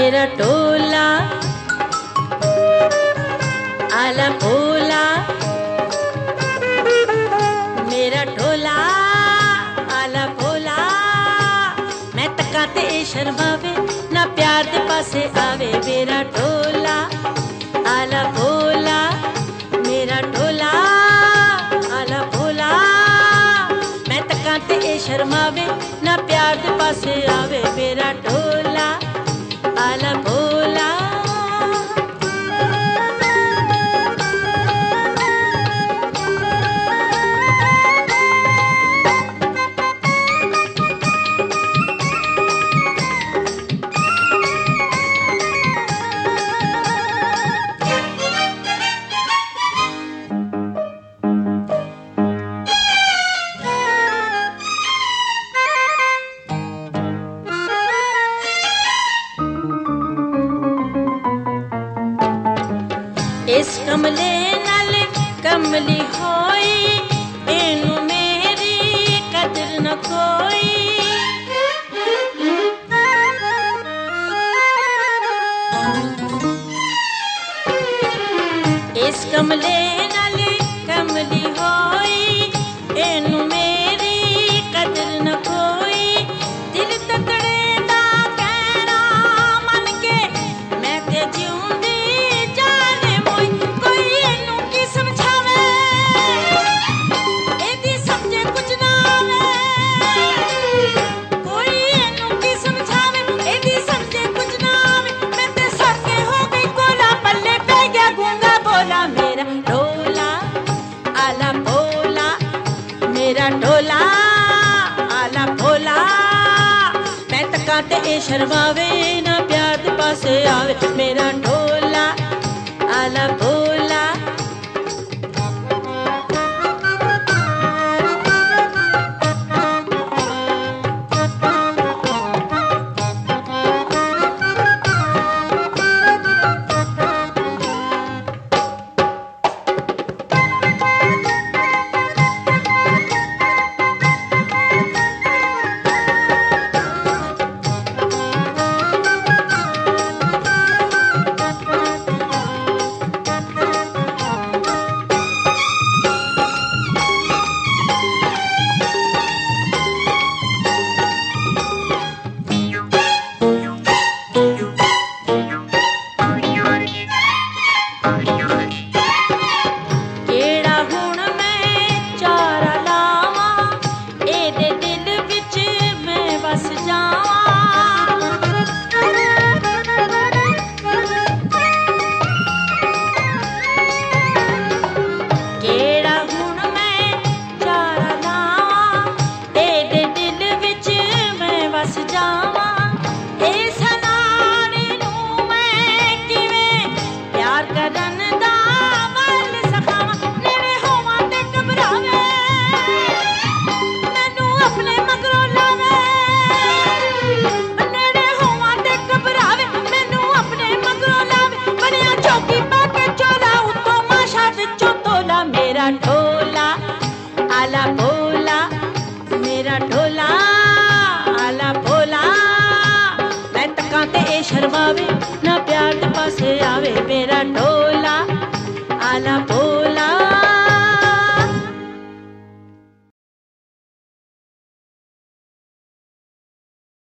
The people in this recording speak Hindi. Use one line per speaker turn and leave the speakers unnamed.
मेरा ढोला आला भोला, मेरा ढोला आला भोला। मैं तका ते शर्मावे ना प्यार दे पासे आवे। मेरा ढोला आला भोला, मेरा ढोला आला भोला। मैं तका ते शर्मावे ना प्यार दे पासे आवे। मेरा ढोला आला भोला। इस कमले नाल कमली होई, इनू मेरी कदर न कोई। इस कमले नाल कमली होई, इनू मेरी कदर न कोई। दिल तकड़े दा कहना मन के मैं ते जिउंदी मेरा ढोला आला भोला। मैं तका ते शर्मावे ना प्यार दे पासे आवे। मेरा ढोला आला भोला। मेरा ढोला आला भोला, मेरा ढोला आला भोला। मैं तका ते शर्मावे ना प्यार दे पासे आवे। मेरा ढोला आला भोला।